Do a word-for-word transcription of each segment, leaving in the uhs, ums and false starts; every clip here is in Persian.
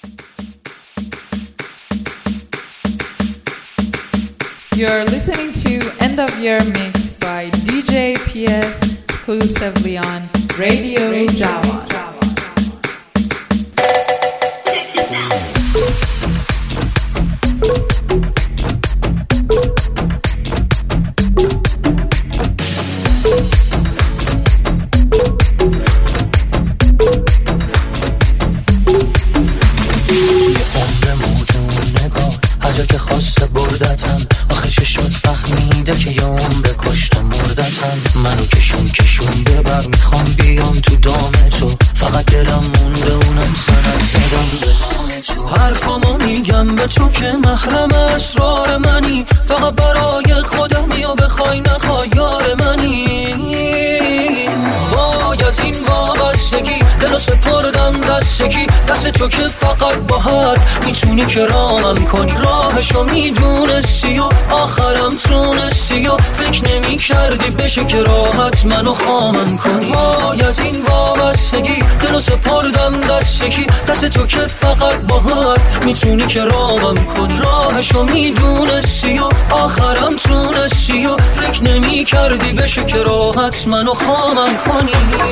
You're listening to End of Year Mix by D J P S exclusively on Radio Java. منو کشون کشون ببر میخوام بیام تو دام تو، فقط دلم مونده اونم سند زدم به نام تو. حرفامو میگم به تو که محرم اسرار منی، فقط برای خودمی و بخوای نخوای یار منی. وای از این وابستگی دلو سپردم دستگی، دست تو که فقط با حرف میتونی که رامم کنی. راهشو میدونستی و آخرم تونستی و فکر نمی کردی بشه که راحت منو خامم کنی. وای از این وابستگی دلو سپردم دستگی، دست تو که فقط با حرف میتونی که رامم کنی. راهشو میدونستی و آخرم تونستی و فکر نمی کردی بشه که راحت منو خامم کنی.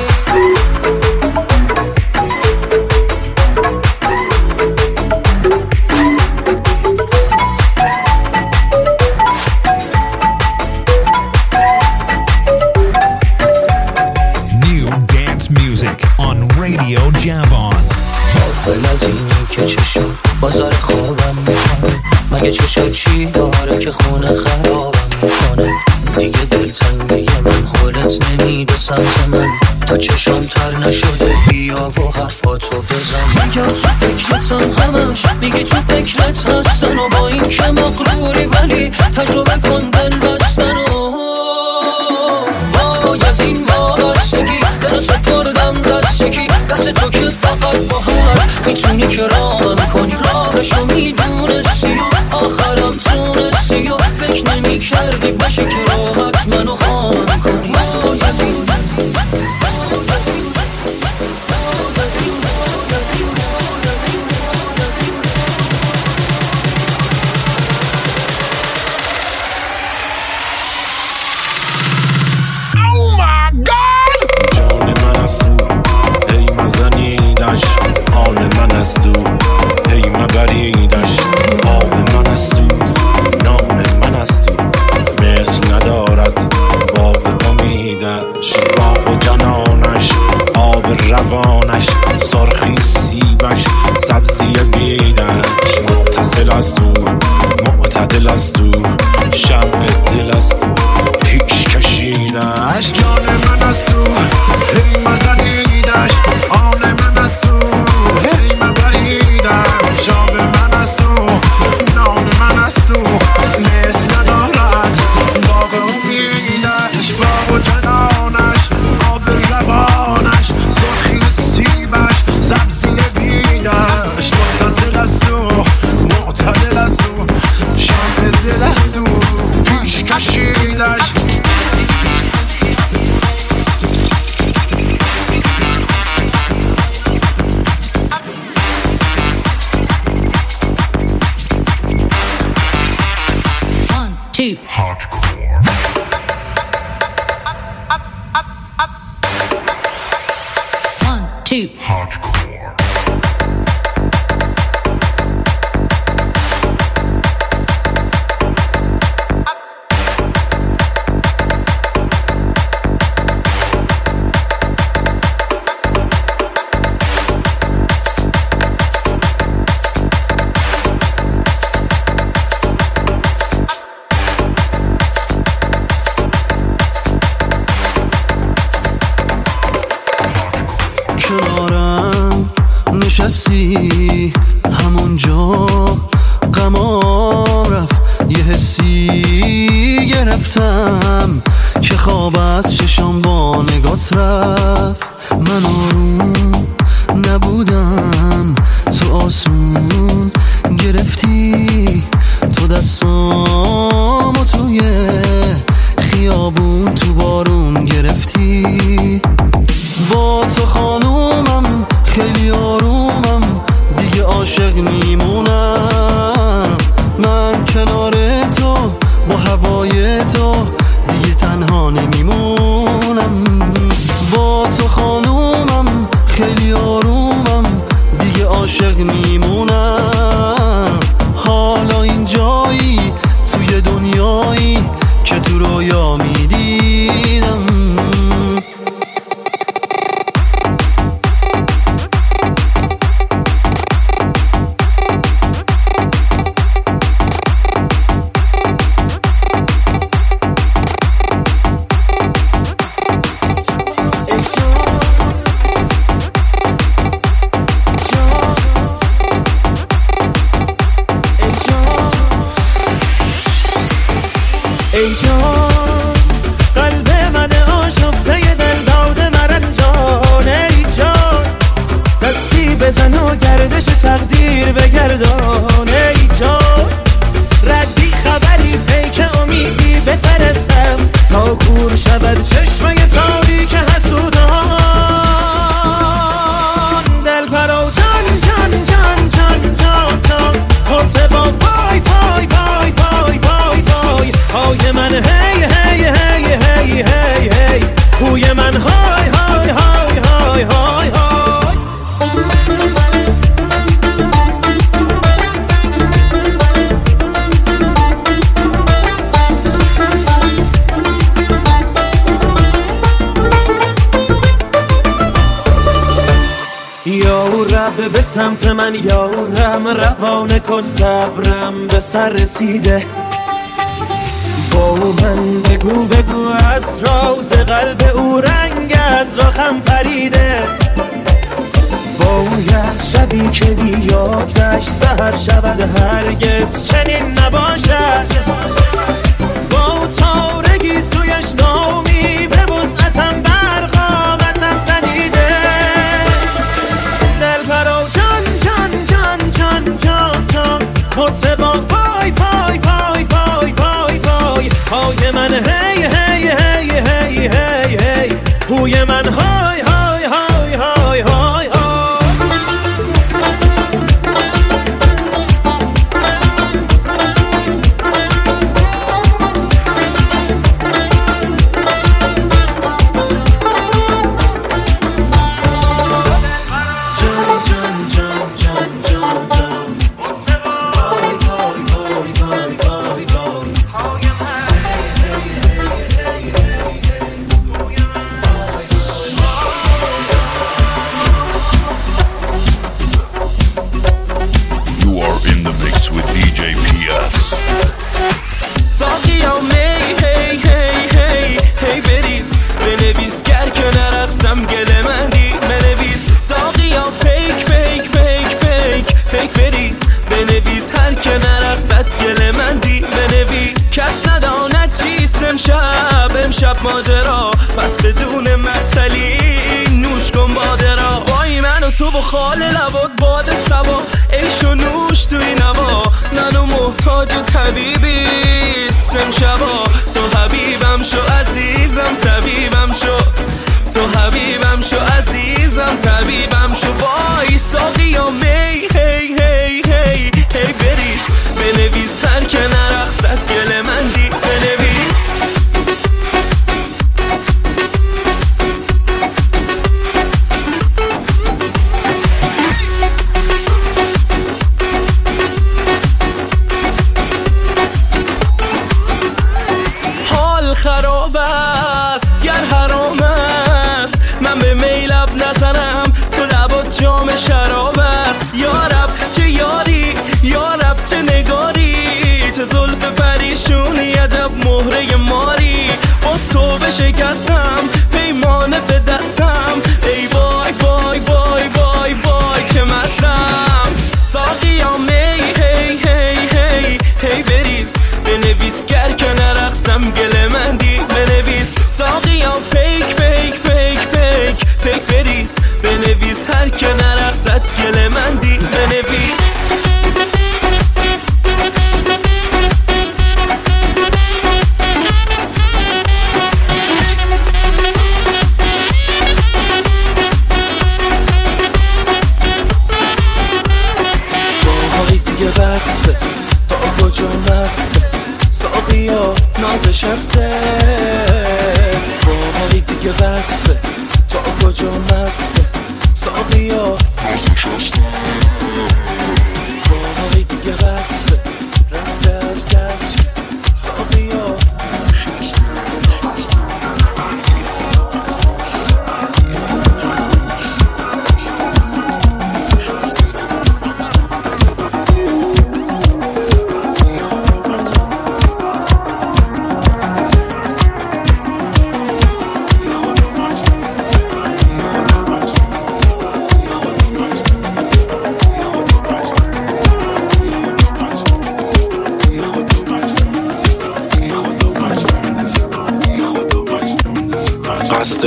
Radio Javon. غافل از اینی که چه شد بازار خوابم میکنه، مگه چشا چی داره که خونه خرابم میکنه. دیگه دلتنگه من حالت نمیده سمت من، تا چشام تر نشده بیا و حرفاتو بزن. میگم تو فکرتم همش، میگی تو فکرت هستن و با این که مغروری ولی تجربه کن دل بستن. و وای از این وابستگی دل سپردم دستگی، دست تو که فقط با حرف میتونی که رامم کنی. راهشو میدونستی و آخرم تونستی و فکر نمی کردی بشه که راحت منو خامم کنی. وای از این آن من است تو، ای مبریدش آب من است تو، نان من است تو، مثل ندارد باب امیدش. باغ و جنانش آب روانش، سرخی سیبش سبزی بیدش. متصل است تو معتدل است تو، شمع دل است تو، پیش کشیدش. جان من است تو، ای مزنیدش آن من است تو، هی مبریدم شاب من است تو، نان من است تو، مثل ندارد باغ امیدش. باغ و جنانش آب روانش، سرخی و سیبش سبزی بیدش. متصل است تو معتدل است تو، شام دل است تو، پیش کشیدش. Two. Hardcore. One, two. Hardcore. کنارم نشستی همونجا، غمام رفت یه حسی گرفتم که خواب از چشام با نگات رفت. من آروم نبودم تو آسمون گرفتی، تو دستامو توی خیابون تو بارون گرفتی. با تو خانومم خیلی آرومم، دیگه عاشق عاشق میمونم. حالا این جایی توی دنیایی که تو رویا میدیدم. ای جان قلب من آشفته دل داده مرنجان. ای جان دستی بزن و گردش تقدیر بگردان. ای جان ردی خبری پیک امیدی بفرستم تا کور شود چشمه تاریک حسودان. دل پرو جان جان جان جان جان جان حسبا وای وای وای وای وای وای های من هی هی هی هی هی هی هوی من های های های های های های. یا رب به سمت من یارم روانه کن صبرم به سر رسیده. با من بگو بگو از راز قلب او رنگ از راخم پریده. باید شبی که بیادش سحر شود هرگز چنین نباشد. با تارگی سویش نامی به وسعتم برقامتم تنیده. دل پرو جان جان جان جان جان جان حسبا وای وای وای وای وای وای های من هی هی هی هی هی هی هوی من های های های های های های. امشب ماجرا پس بدون معطلی نوش کن باده را. وای من و تو با خال لبات باد سبا عیش و نوش توی نوا. منو محتاج طبیبیست امشبا. تو حبیبم شو عزیزم طبیبم شو. تو حبیبم شو عزیزم طبیبم شو. وای ساقی یا می هی هی هی هی بریز بنویس هر که نرقصد گل من دی بنویس. خراب است گر حرام است من به میلب نزنم تو لبات جام شراب است. یارب چه یاری یارب چه نگاری چه زلف پریشونی عجب مهره ماری. باز تو بشکستم پیمانه به دستم. ای وای وای وای وای وای چه مستم. ساقیا می هی هی هی هی بریز بنویس گر که نرقصم گل من دی بنویس. ساقیا پیک پیک پیک پیک پیک بریز بنویس هر که نرقصد گل من دی بنویس. باقی دیگه بسته تا کجا مسته ساقیا نازش هسته. باقی دیگه بسته تا کجا مسته ساقیا نازش هسته.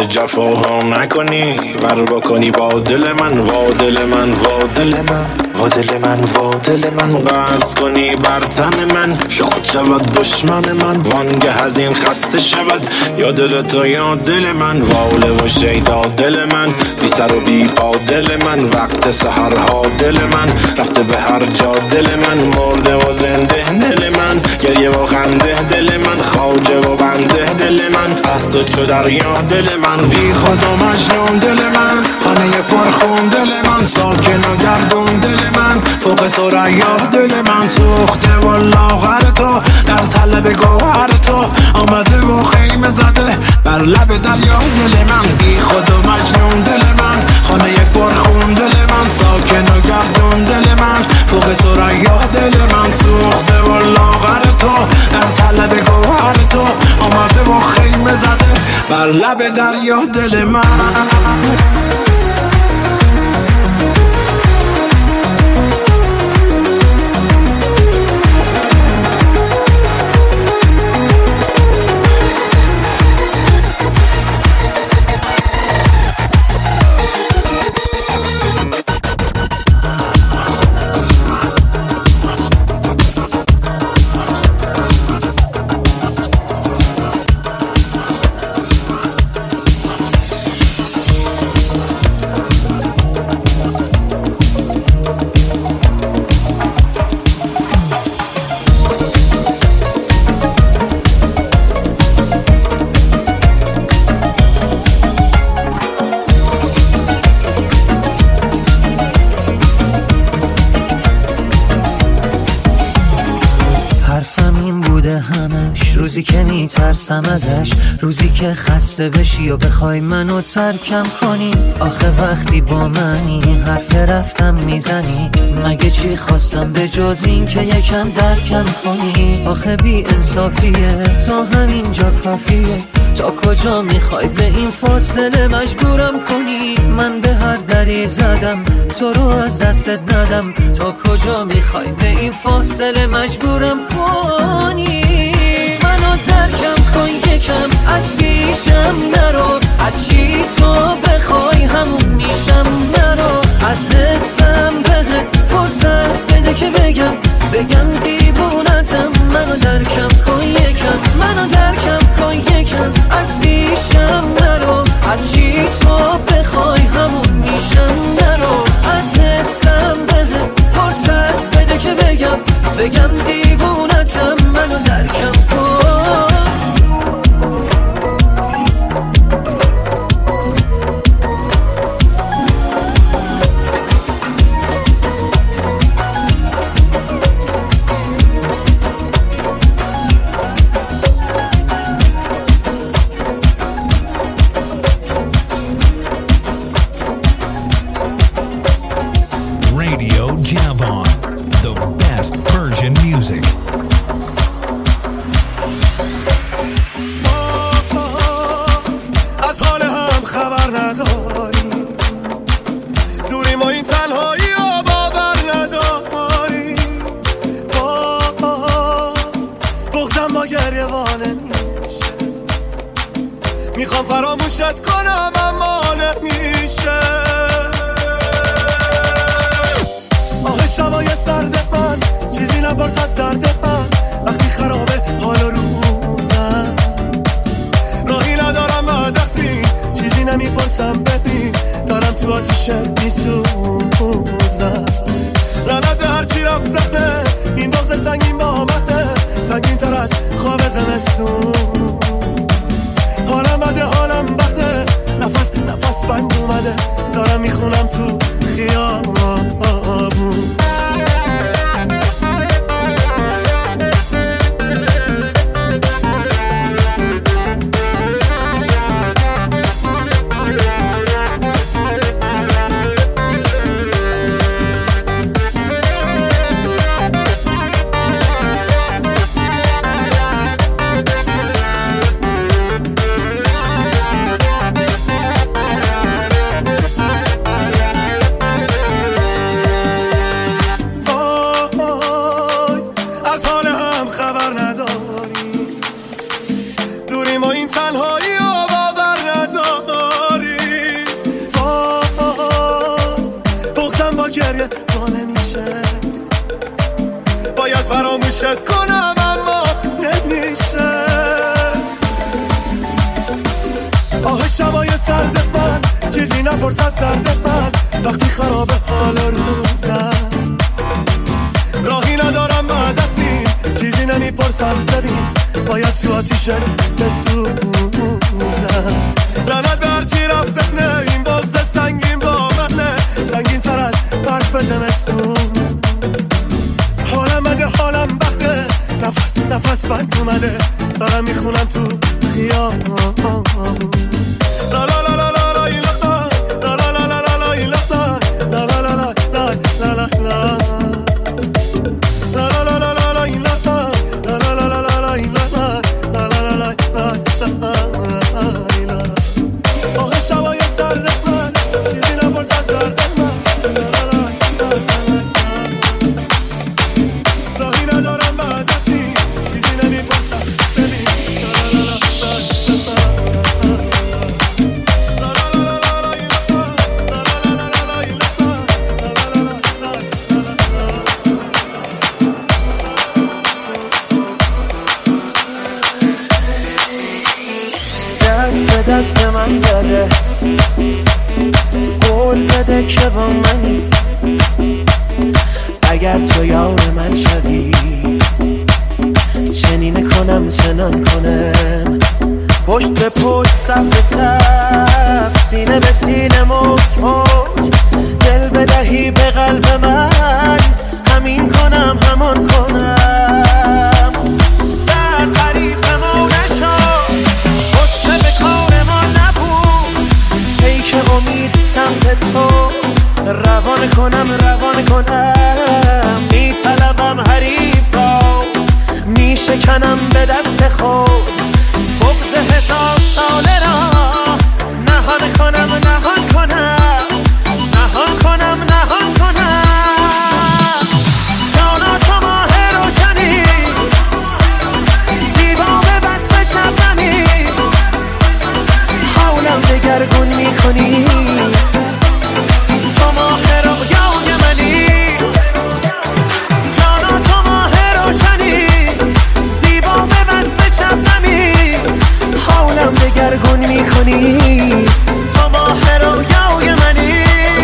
جفاها نکنی ور بکنی با دل من وا دل من وا دل من وا دل من وا دل من قصد کنی بر تن من شاد شود دشمن من وانگه از این خسته شود یا دل تو یا دل من واله و شیدا دل من بی سر و بی پا دل من وقت سحرها دل من رفته به هر جا دل من مرده و زنده دل من گریه و خنده دل من خواجه و بنده دل من از تو چو دریا دل من بی خود و مجنون دل من خانه پرخون دل من ساکن و گردون دل من فوق ثریا دل من سوخته و لاغر تو در طلب گوهر تو آمده و خیمه زده بر لب دریا دل من بی خود و مجنون دل من خانه پرخون دل من ساکن و گردون دل من فوق ثریا دل من سوخته و لاغر تو در طلب گوهر تو آمده و خیمه زده بر لب دریا دل من روزی که میترسم ازش روزی که خسته بشی و بخوای منو ترکم کنی آخه وقتی با منی حرف رفتم میزنی مگه چی خواستم به جز این که یکم درکم کنی آخه بی انصافیه تا همینجا کافیه تا کجا میخوای به این فاصله مجبورم کنی من به هر دری زدم تو رو از دستت ندم تا کجا میخوای به این فاصله مجبورم کنی منو درکم کن یکم از پیشم نرو هرچی تو بخوای همون میشم نرو از حسم بهت فرصت بده که بگم بگم دیوونتم منو درکم کن یکم منو درکم کن یکم از پیشم نرو هرچی تو بخوای همون میشم نرو از حسم بهت فرصت بده که بگم بگم دیوونتم منو درکم کن میخوام فراموشت کنم اما نمیشه آه شبای سرد من چیزی نپرس از درد من وقتی خرابه حال و روزم راهی ندارم مدخزی چیزی نمیپرسم ببین دارم تو آتیشه میسوزم لعنت به هرچی رفتنه این بغض سنگین با آمده سنگین تر از خواب زمستون حالم بده حالم بده نفس نفس بند اومده دارم میخونم تو خیابون فراموشت کنم اما نمیشه. آه شبای سرد من چیزی نپرس از درد من، وقتی خراب حال روزم راهی ندارم بعد از این چیزی نمیپرسم. ببین باید تو آتیشه بسوزم. لعنت به هرچی رفته نه این بغض سنگین با منه، سنگین تر از برف زمستون. حالم بده حالم بخته، نفس نفس بند اومده، دارم میخونم تو خیابون. لا لا لا لا لا لا لا لا لا لا لا لا لا لا لا لا لا لا دست من داره قول بده که با منی، اگر تو یار من شدی چنین کنم چنان کنم، پشت به پشت صف به صف سینه به سینه موج موج، دل بدهی به قلب من همین کنم همان کنم. در حریف ما نشد حسن به کار ما نبود، پیک امید سمت تو روان کنم روان کنم. می طلبم حریفا می شکنم به دست خود، بغض هزار ساله را نهان کنم نهان کنم نهان کنم نهان کنم. جانا تو ماه روشنی زیبا به بسم شبنمی، حولم دگرگون می کنی تو ماه رویای منی. جانا تو ماه روشنی زیبا به بسم شبنمی، حولم دگرگون می کنی تو ماه رویای منی.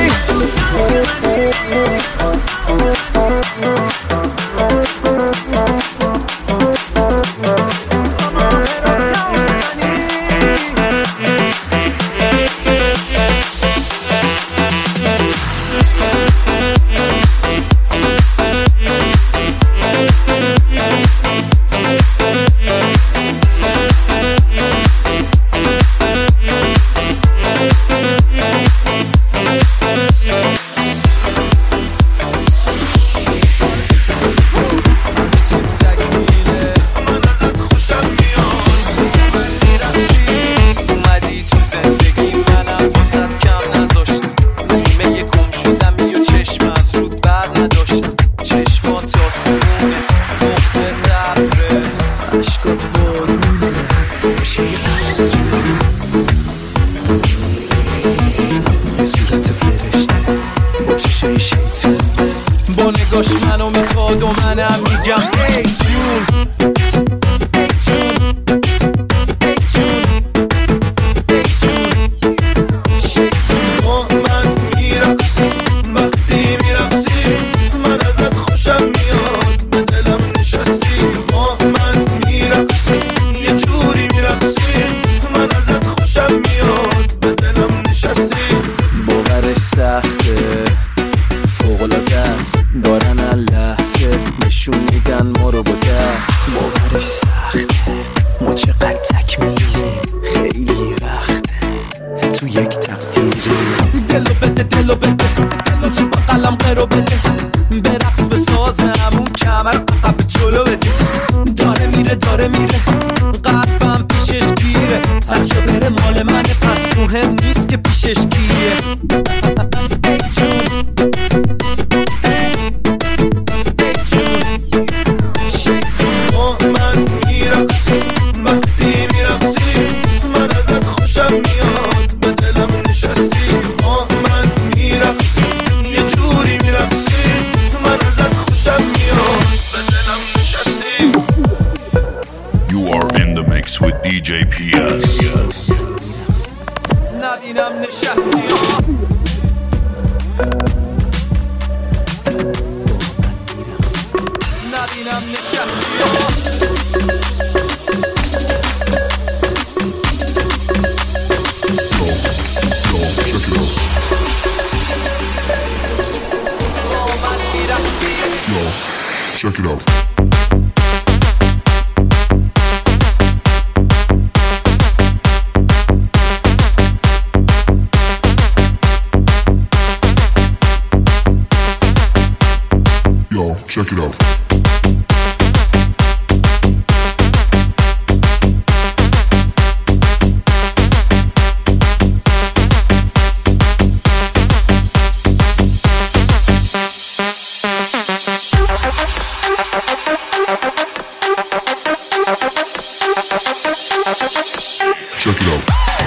با نگاش منو میخواد و منم میگم ای جون ای جون ای جون ای جون شیطون. با من میرقصی وقتی میرقصی من ازت خوشم میاد به دلم نشستی. با من میرقصی یه جوری میرقصی من ازت خوشم میاد به دلم نشستی. باورش سخته فوق‌العاده است، دارن اللحظه نشون میدن ما رو با دست. باورش سخته ما چقدر تکمیلیم، خیلی وقته تو یک تقدیری. دلو بده دلو بده دلو تو بقلم قرو بده، برقص بسازم اون کمر عقب جلو بده. داره میره داره میره قلبم پیشش گیره، هرجا بره مال منه پس مهم نیست که پیشش گیره. ای جون یه جوری میرقصی من ازت خوشم میاد به دلم جی پی اس. ندینم نشستی ندینم نشستی Check it out. Yo, check it out. Check it out.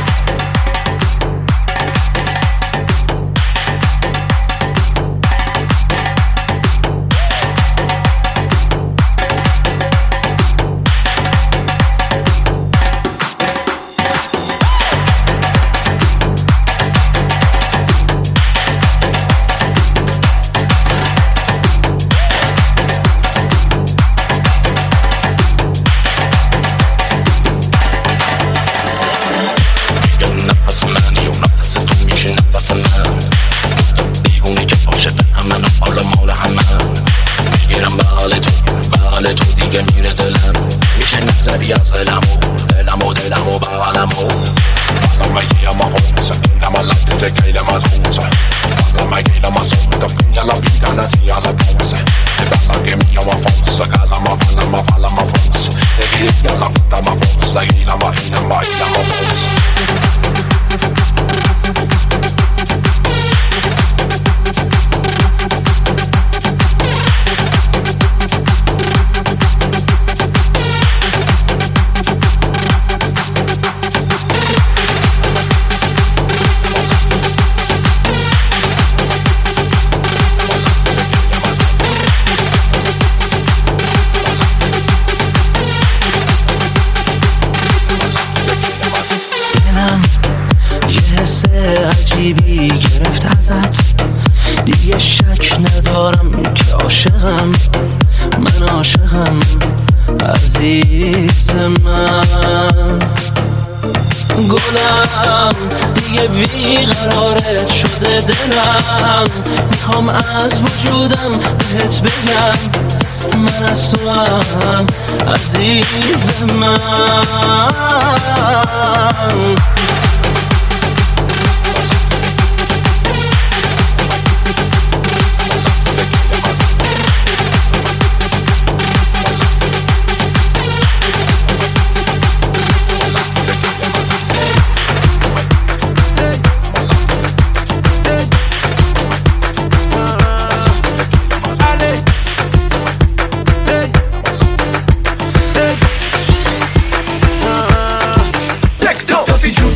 عجیبی گرفت ازت دیگه شک ندارم که عاشقم من عاشقم عزیز من گلم دیگه بیقرارت شده دلم میخوام از وجودم بهت بگم من از تو هم عزیز من جون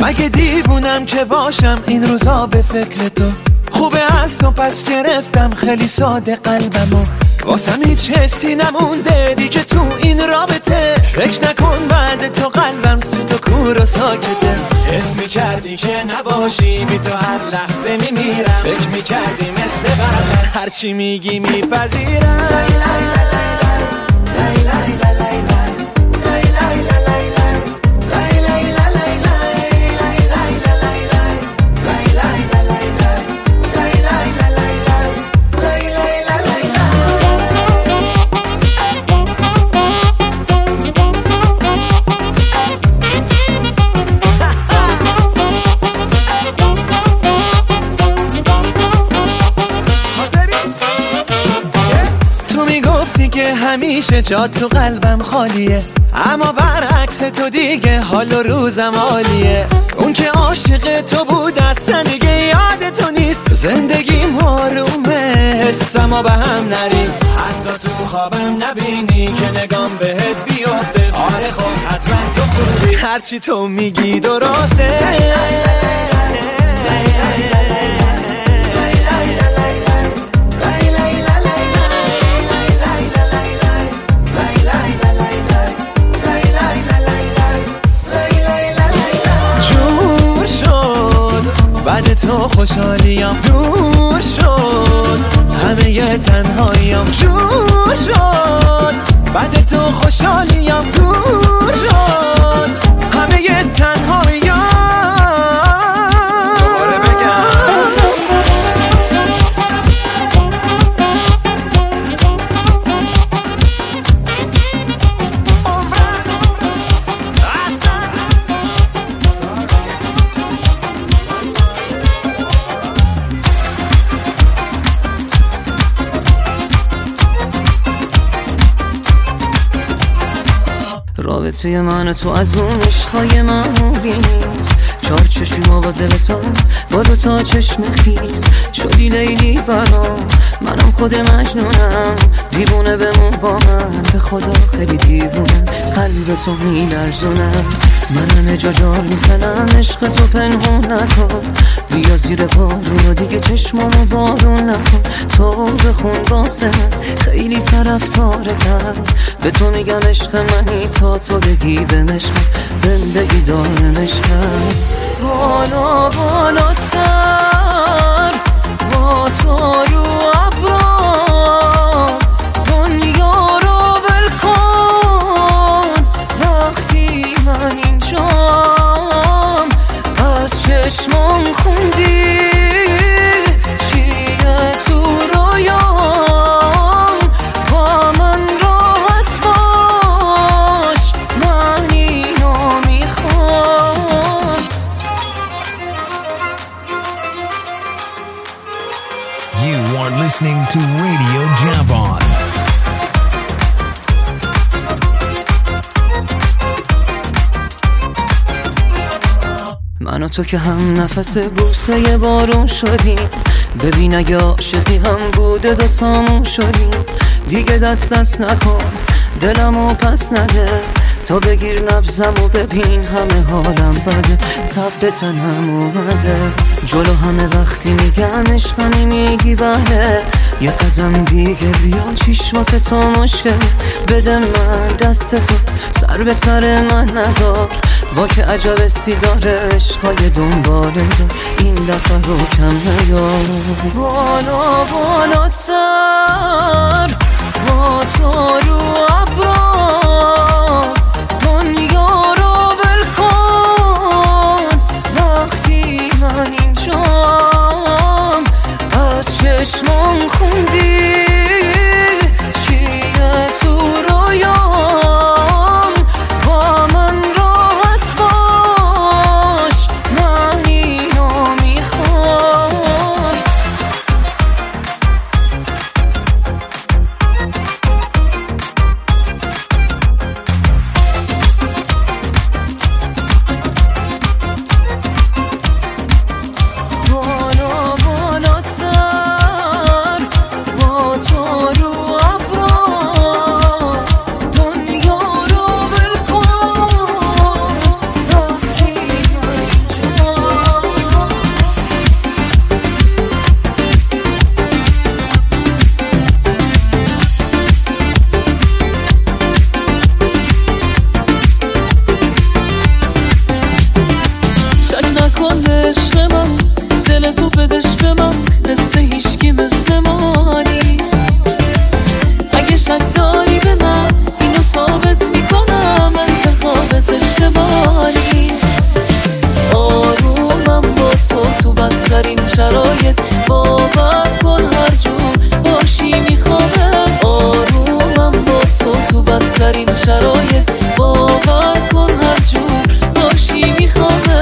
مگه دیوونم که باشم این روزا به فکر تو. خوبه از تو پس گرفتم خیلی ساده قلبمو، واسم هیچ حسی نمونده دیگه تو این رابطه. فکر نکن بعد تو قلبم سوت و کور و ساکته. حس میکردی که نباشی بی تو هر لحظه میمیرم. فکر میکردی مثل قبل هرچی میگی میپذیرم. همیشه جات تو قلبم خالیه، اما برعکس تو دیگه حال و روزم عالیه. اون که عاشق تو بود اصلا دیگه یاد تو نیست. زندگیم آرومه حسما به هم نریز. حتی تو خوابم نبینی که نگام بهت بیفته. آره خب حتما تو خوبی، هرچی تو میگی درسته. بعد تو خوشحالیم دور شد، همه ی تنهاییم جور شد. بعد تو خوشحالیم دور شد، همه ی تنهاییم. دوباره بگم رابطه من تو از اون عشقای معمولی نیست. چار چشم آوازه به تو با دو تا چشم خیز. شدی لیلی برام منم خود مجنونم. دیوونه بمون با من به خدا خیلی دیوونم. قلب تو میلرزونم من همه جا جار میزنم. عشق تو پنهون نکن بیا زیر بارون و دیگه چشمامو بارون نکن. تو بخون واسه من خیلی طرفدارتم. به تو میگم عشق منی تا تو بگی به مشقم. بهم بگی دارم عشقم. بالا بالا سر با تو رو ابرام دنیا رو ول کن. وقتی من اینجام از چشمام خوندی چیه تو رویام. با من راحت باش من اینو میخوام. You are listening to Radio Javon. من و تو که هم نفس بوسه بارون شدیم. ببین اگه عاشقی هم بوده دوتامون شدیم. دیگه دست دست نکن دلمو پس نده. تا بگیر نبضم و ببین همه حالم بده. تب به تنم اومده جلو همه وقتی میگن عشقمی میگی بله. یه قدم دیگه بیا چیش واسه تو مشکل. بده من دست تو سر به سر من نذار. وا که عجب استی داره عشقای دنباله دار. این دفعه رو کم نیار. بالا بالا سر با تو رو ابرام دنیا رو ول کن. وقتی من اینجام از چشمام خوندی چیه تو رویام. با من راحت باش من اینو میخوام. شرایط باور کن هر جور باشی میخوامه آرومم با تو تو بدترین شرایط باور کن هر جور باشی میخوامه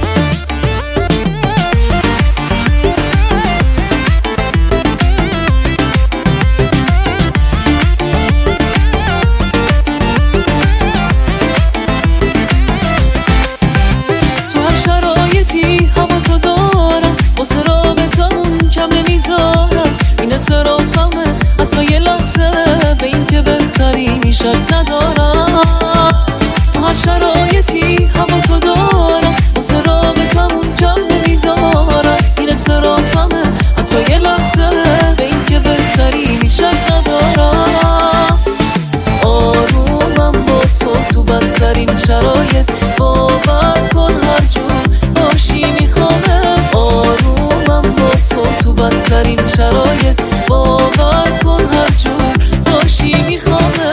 واسه رابطمون کم نمیذارم این اعترافمه حتی یه لحظه به این که بهترینی شک ندارم تو هر شرایطی هوا تو دارم واسه رابطمون کم نمیذارم این اعترافمه حتی یه لحظه به این که بهترینی شک ندارم آرومم با تو تو بدترین شرایط باور کن هر جور باشی میخوامه آرومم با تو تو بدترین شرایط باور کن هر جور باشی میخوامه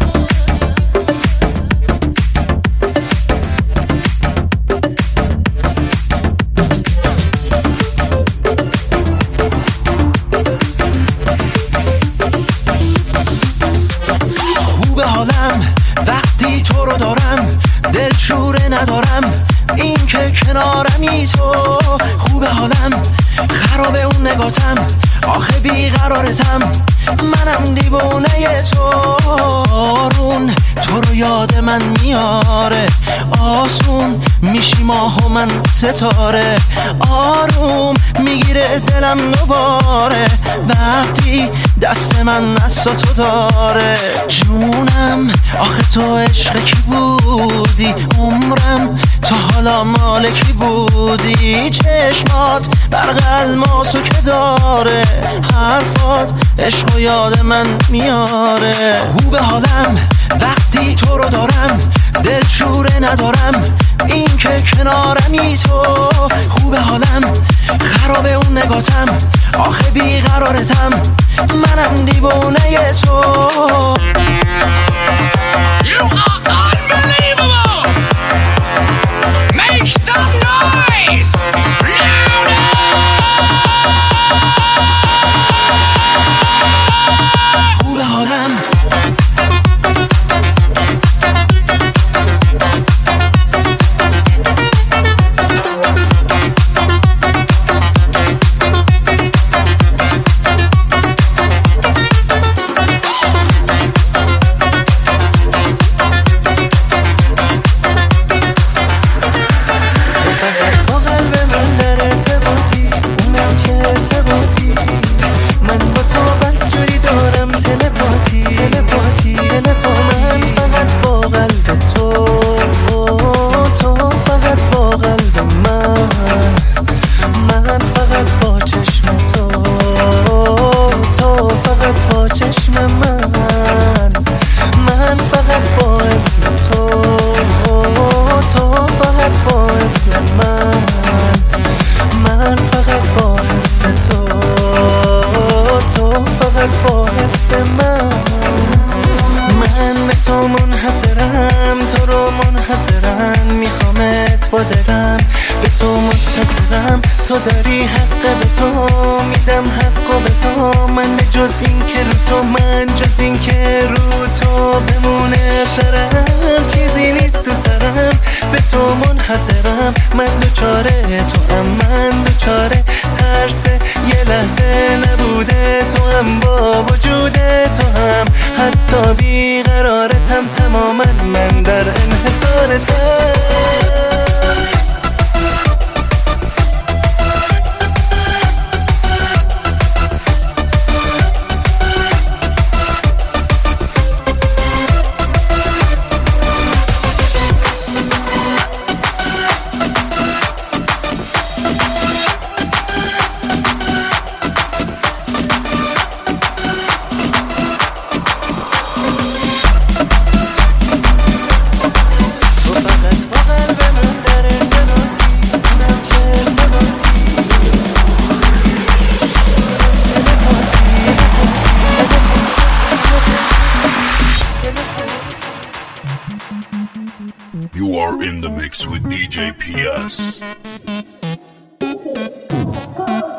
خوب حالم وقتی تو رو دارم دلشوره ندارم این که کنارمی تو خوب حالم خرابه اون نگاتم آخه بیقرارتم منم دیوونه تو آرون تو رو یاد من میاره آسون میشی ماه و من ستاره آروم میگیره دلم دوباره وقتی دست من دست تو داره جونم آخه تو عشق کی بودی عمرم تا حالا مال کی بودی چشمات برق الماسو که داره حرفات عشق و یاد من میاره خوب حالم وقتی تو رو دارم دلشوره ندارم این که کنارمی تو خوب حالم خرابه اون نگاتم آخه بیقرارتم منم دیوونه تو You are unbelievable! Make some noise! Louder! خوب حالم تو داری حق به تو میدم حق به تو من جز این که رو تو من جز این که رو تو بمونه سرم چیزی نیست تو سرم به تو منحصرم من دوچاره تو هم من دوچاره ترس یه لحظه نبوده تو هم با وجود تو هم حتی بیقرارتم تماما من در انحصارتم You are in the mix with D J P S.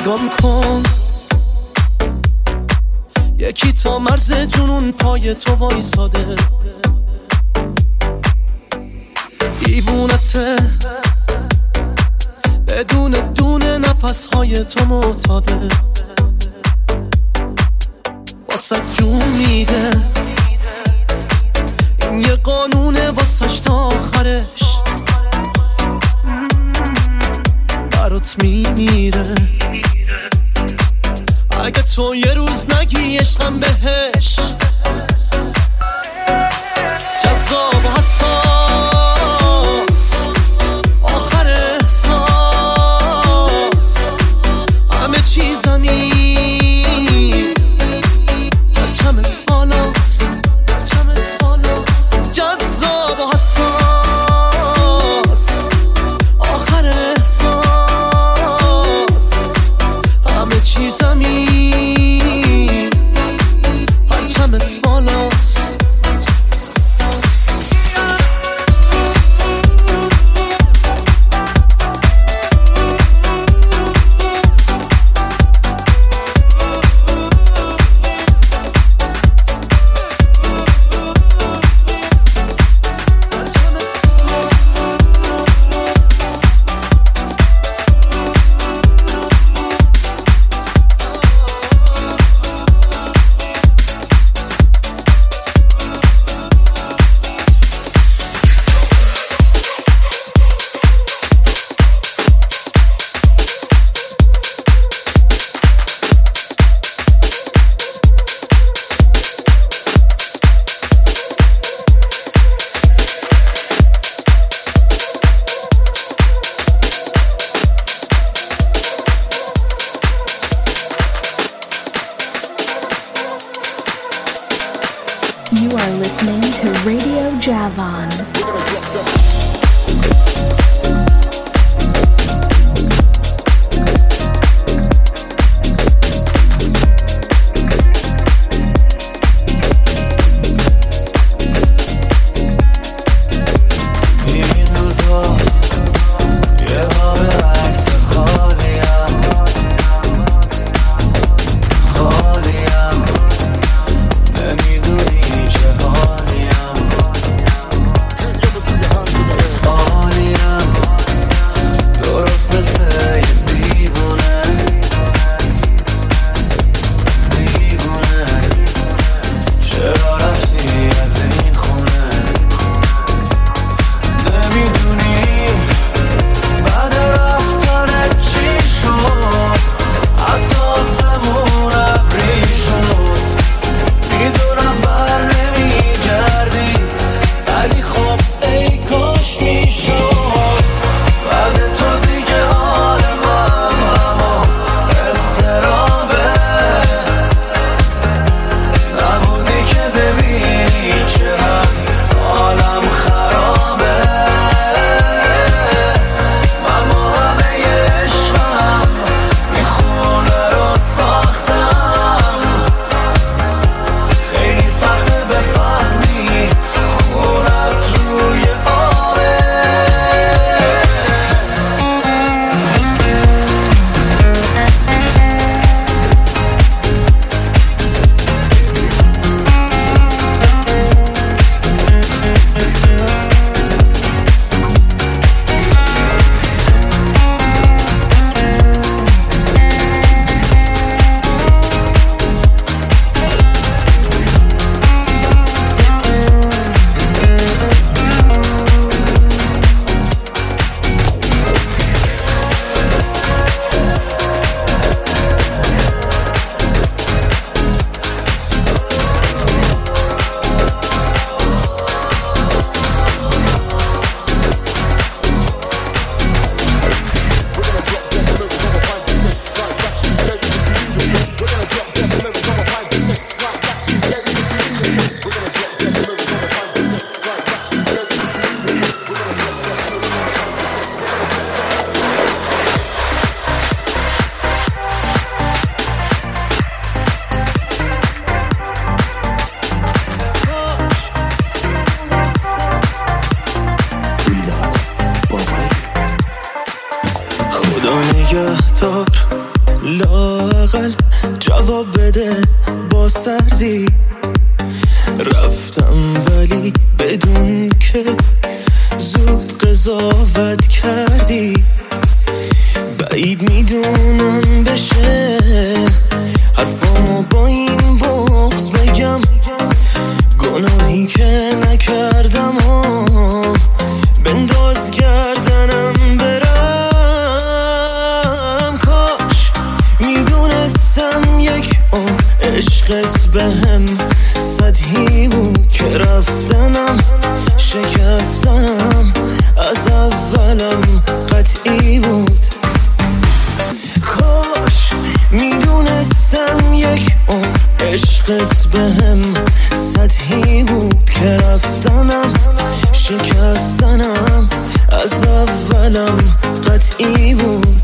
نگام کن، یکی تا مرز جنون پای تو وایساده، دیوونته بدون دونه نفسهای تو معتاده، واسه جون میده، این یه قانونه واسش تا آخرش برات میمیره. اگه تو یه روز نگی عشقم بهش، جذاب و حساس آخر احساس، همه چیزمی پرچمت بالاست، پرچمت بالاست، جذاب و حساس آخر احساس، همه چیزمی پرچمت بالاست. You are listening to Radio Javan. شده با سردی، رفتم ولی بدون که زود قضاوت کردی. بعید میدونم بشه حرفامو با این بغض بگم، گناهی که نکردم و بنداز گردنم برم. کاش میدونستم یک عمر عشقت بهم سطحی بود که رفتنم شکستنم از اولم قطعی بود. کاش میدونستم یک عمر عشقت بهم سطحی بود که رفتنم شکستنم از اولم قطعی بود.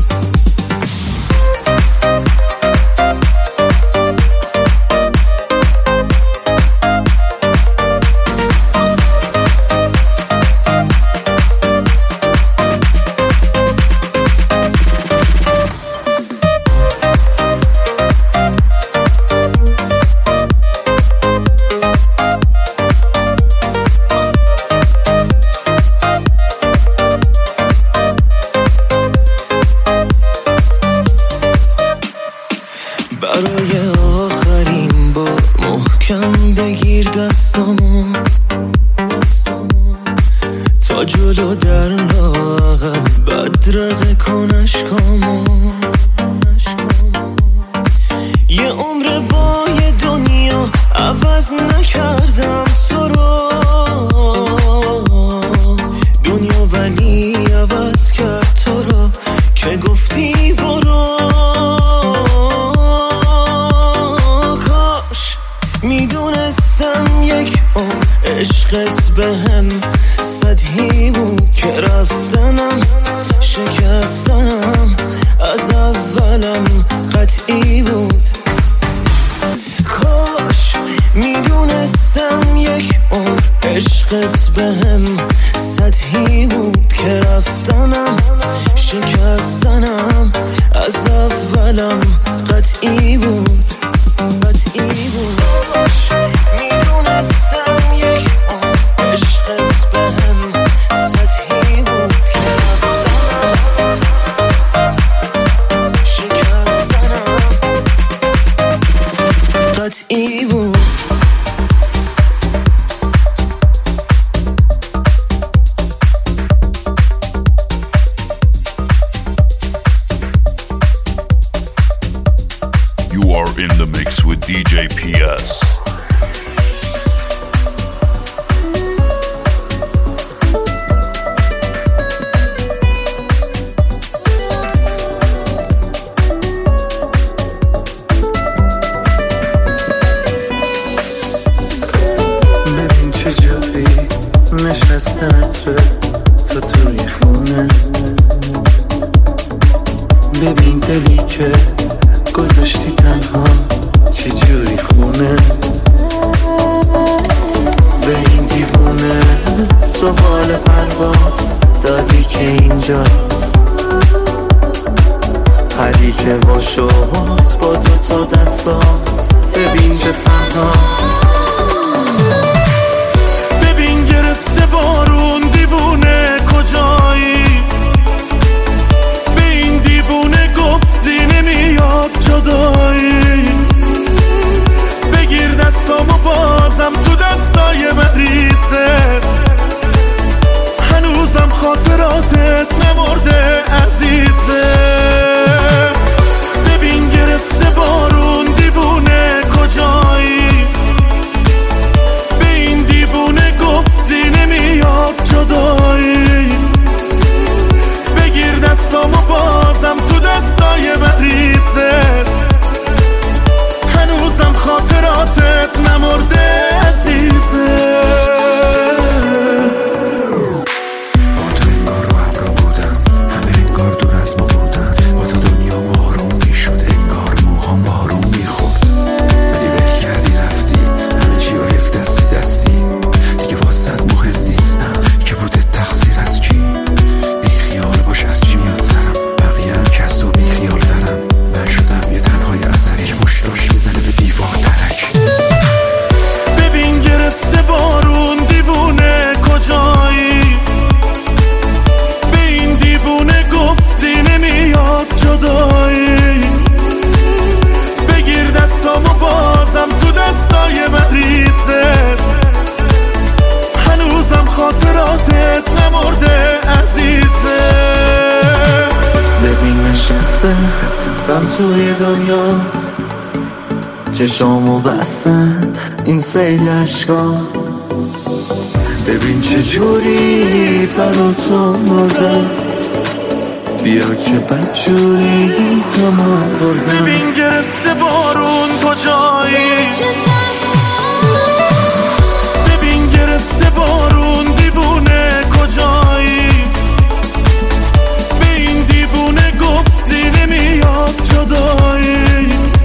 برای آخرین بار محکم بگیر دستامو، تا جلو در لاغل بدرقه کن اشکامو. یه عمر با یه دنیا عوض نکردم تو رو، دنیا ولی عوض کرد تو رو که گفتی برو. میدونستم یک عمر عشقت بهم سطحی بود که رفتنم شکستنم از اولم قطعی بود. کاش میدونستم یک عمر عشقت بهم سطحی بود که رفتنم شکستنم از اولم قطعی بود قطعی بود. میدونستم یک عمر عشقت بهم سطحی بود که رفتنم شکستنم قطعی بود. You are in the mix with دی جی پی اس. ببین چجوری نشسته عطر تو توی خونه، ببین دلی که گذاشتی تنها چجوری خونه. به این دیوونه تو حال پرواز دادی که اینجاست، پری که با شد با دوتا دستات ببین چه تنهاست. ببین گرفته بارون دیوونه کجایی، به این دیوونه گفتی نمیاد جدایی. بگیر دستامو بازم تو دستای مریضت، هنوزم خاطراتت نمرده عزیزه. ببین گرفته بارون دیوونه کجایی، به این دیوونه گفتی نمیاد جدایی. بگیر دستامو بازم تو دستای مریضت، هنوزم خاطراتت نمرده عزیزه. خوش داشت بسته رم توی دنیا، چشامو بستن این سیل عشقا. ببین چه جوری برا تو مردم، بیا که بدجوری هم آوردم. ببین گرفته بارون کجایی، ببین گرفته بارون دیوونه کجایی. به این دیوونه گفتی نمیاد جدایی،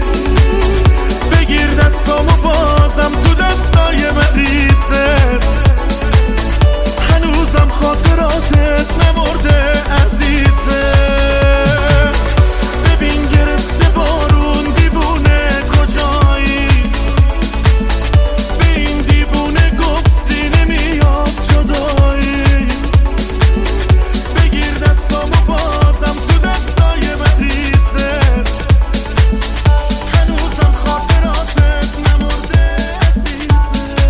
بگیر دستامو بازم تو دستای مریضه. هنوزم خاطراتت نمرده عزیزه. ببین گرفته بارون دیوونه کجایی، به این دیوونه گفتی نمیاد جدایی. بگیر دستامو بازم تو دستای مریضه. هنوزم خاطراتت نمرده عزیزه.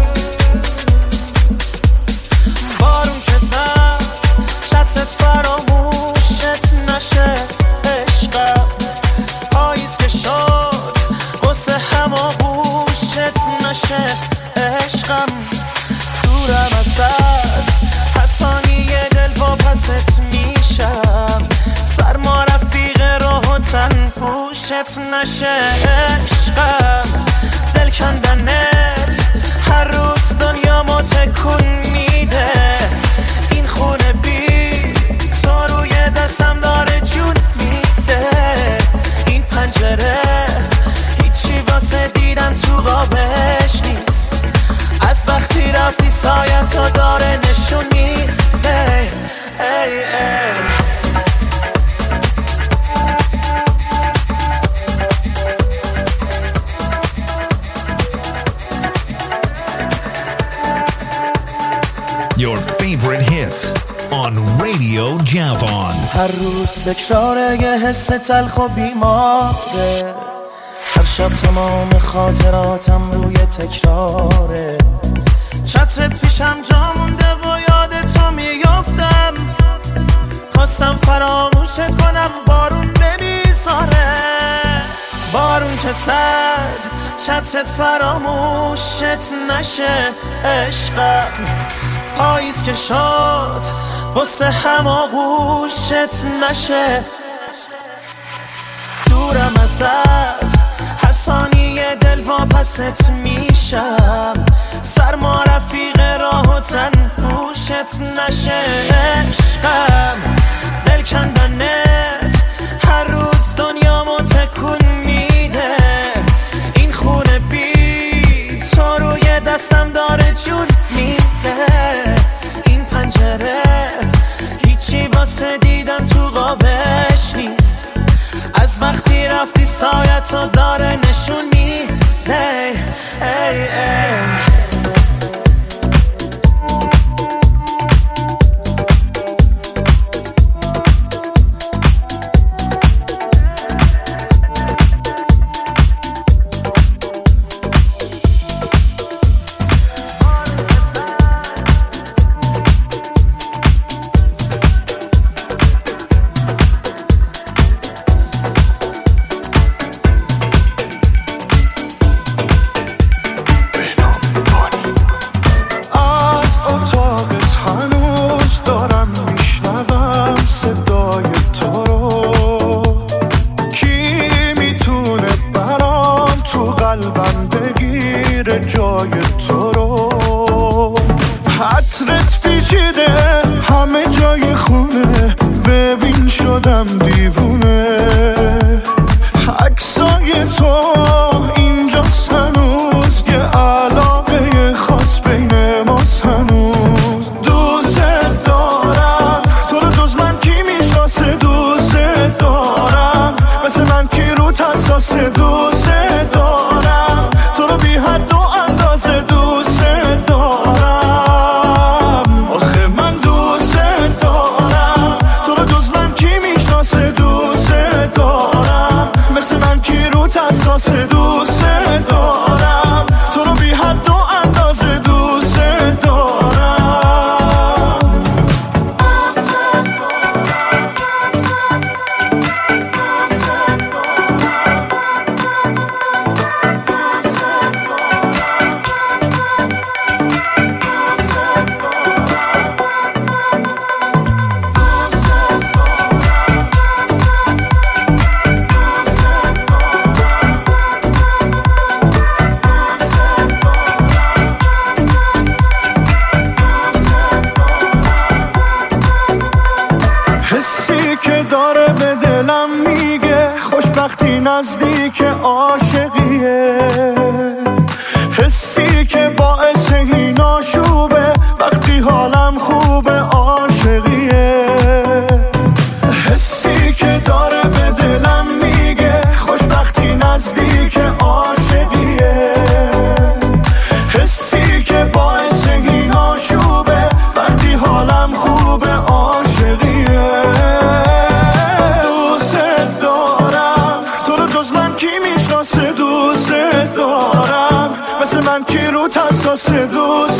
بارون که زد شطت فراموشت نشه عشقم. پاییز که شد واسه هماغوشت نشه عشقم. دورم ازت هر ثانیه دل واپست میشم. سرما رفیق راه و تن پوشت نشه عشقم. دل کندنت هر روز دنیامو تکون میده. این خونه بی تو روی دستم داره جون میده. این پنجره هیچی واسه دیدن تو قابش نیست. از وقتی رفتی سایتو داره نشون میده. ای ای Your favorite hits on Radio Javon. هر روز تکراره یه حس تلخ و بیماره. هر شب تمام خاطراتم روی تکراره. چترت پیشم جا مونده و یاد تو میافتم. خواستم فراموشت کنم بارون نمیذاره. بارون که زد چترت فراموشت نشه عشقم. پاییز که شد واسه هماغوشت نشه. دورم ازت هر ثانیه دل واپست میشم. سرما رفیق راه و تن پوشت نشه عشقم. دل کندنت هر روز دنیامو تکون میده. این خونه بی تو روی دستم داره جون میده. این پنجره هیچی واسه دیدن تو قابش نیست. از وقتی رفتی سایتو داره نشون میده. ای ای که داره به دلم میگه خوشبختی نزدیک عاشقیه، حسی که باعث این آشوبه وقتی حالم خوبه عاشقیه، حسی که داره به دلم میگه خوشبختی نزدیک عاشقیه، حسی که باعث این آشوبه وقتی حالم خوبه عاشقیه. دوست دارم تو رو جز من کی میشناسه، دوست دارم مثل من کی رو حساس، دوست